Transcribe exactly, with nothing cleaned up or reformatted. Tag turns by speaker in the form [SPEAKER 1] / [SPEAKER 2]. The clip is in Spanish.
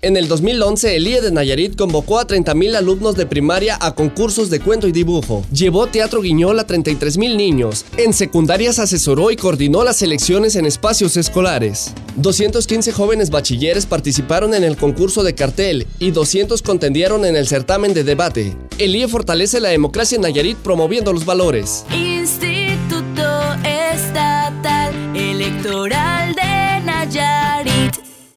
[SPEAKER 1] En el dos mil once, el I E de Nayarit convocó a treinta mil alumnos de primaria a concursos de cuento y dibujo. Llevó Teatro Guiñol a treinta y tres mil niños. En secundarias asesoró y coordinó las selecciones en espacios escolares. doscientos quince jóvenes bachilleres participaron en el concurso de cartel y doscientos contendieron en el certamen de debate. El I E fortalece la democracia en Nayarit promoviendo los valores.